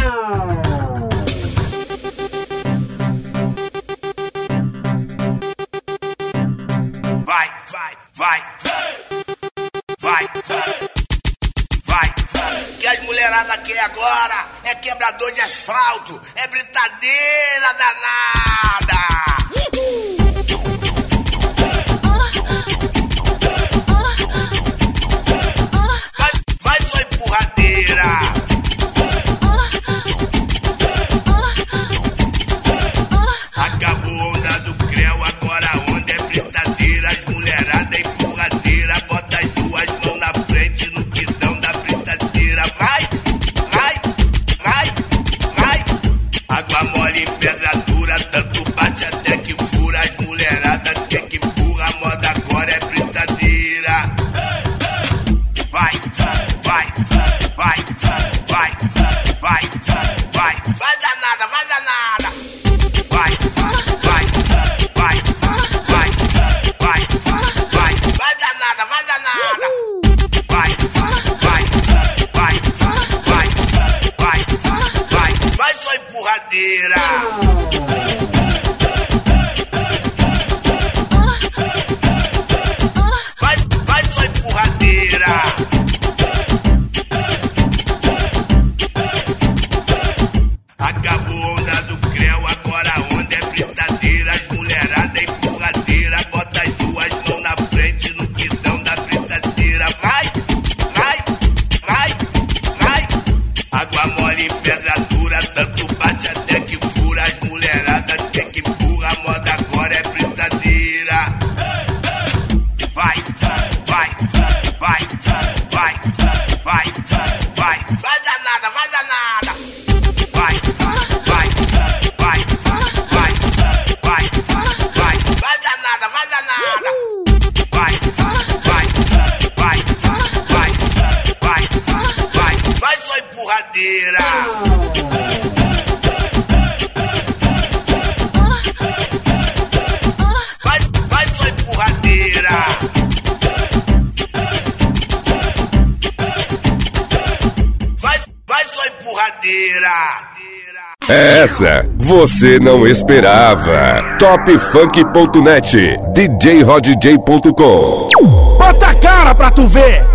Que as mulheradas querem agora é quebrador de asfalto, é brincadeira danada. Vai sua empurradeira. Acabou a onda do creu, agora a onda é brincadeira. As mulheradas é empurradeira, bota as duas mãos na frente no guidão da brincadeira. Vai. Água mole em pedra dura, tanto bate até que fura. As mulheradas quer que empurra, a moda agora é brincadeira. Vai danada. Vai danada. Vai sua empurradeira. Vai sua empurradeira. Acabou a onda do creu, agora a onda é brincadeira. As mulheradas é empurradeira, bota as duas mãos na frente no guidão da brincadeira. Vai. Água mole em pedra dura, tanto bate até que fura. As mulheradas quer que empurra, a moda agora é brincadeira. Vai danada. Vai danada. Vai sua empurradeira. Vai sua empurradeira. Vai sua empurradeira. Essa você não esperava. Topfunk.net, djrodj.com. Bota a cara pra tu ver.